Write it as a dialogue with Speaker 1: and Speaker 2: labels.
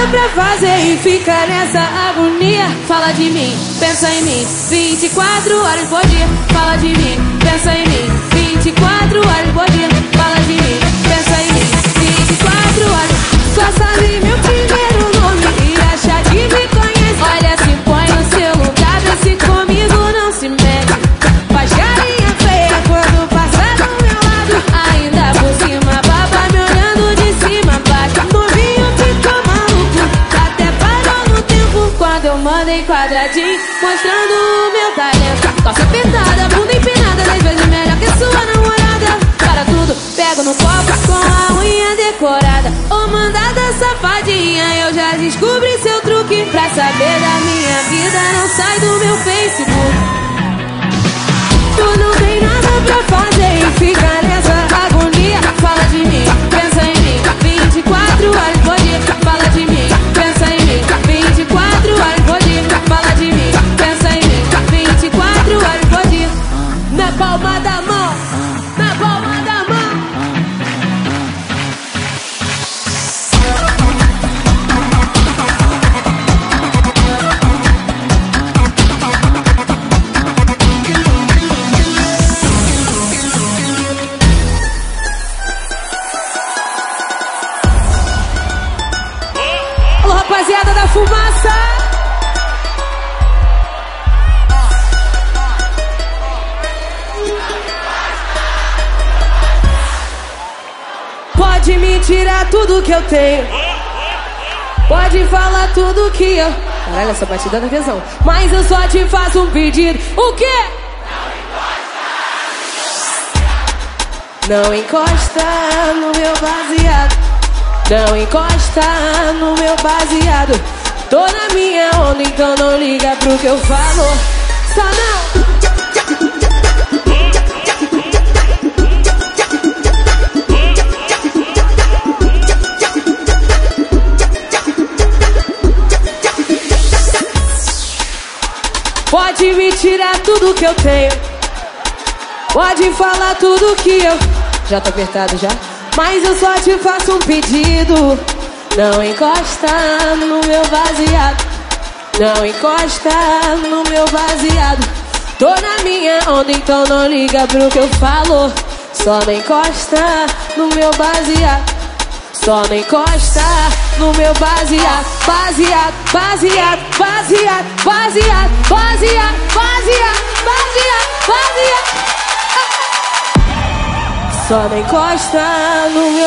Speaker 1: nada pra fazer e fica nessa agonia. Fala de mim, pensa em mim, 24 horas por dia. Fala de mim, pensa em mim, 24 horas por dia. Fala de mim, pensa em mim, 24 horas. Só sabe meu primeiro nome e acha que me conhece. Olha, se põe no seu lugar, vê se comigo não se mete. Faz carinha feia quando passa do meu lado. Ainda por cima, baba me olhando de cima a baixo. Novinho ficou maluco, até parou no tempo quando eu mandei quadradinho, mostrando o meu talento. Calça apertada, bunda empinada, 10 vezes melhor que sua namorada. Para tudo, pego no copo com a unha decorada. Ô mandada safadinha, eu já descobri seu truque. Pra saber da minha vida, não sai do meu Facebook. Tu não tem nada pra fazer e fica nessa agonia. Fala de mim, pensa em mim, 24 horas por dia. Fala de mim, pensa em mim, 24 horas por dia. Fala de mim, pensa em mim, 24 horas por dia. Na palma da mão, na palma da mão. Alô, rapaziada da fumaça! Pode me tirar tudo que eu tenho, pode falar tudo que eu... Caralho, essa batida dá tesão. Mas eu só te faço um pedido. O quê? Não encosta no meu baseado. Não encosta no meu baseado. Tô na minha onda, então não liga pro que eu falo. Só não. Pode me tirar tudo que eu tenho, pode falar tudo que eu... Já tô apertado já? Mas eu só te faço um pedido. Não encosta no meu baseado. Não encosta no meu baseado. Tô na minha onda, então não liga pro que eu falo. Só não encosta no meu baseado. Só não encosta no meu baseado. Baseado, baseado, baseado, baseado, baseado, baseado, baseado, baseado. Só não encosta no meu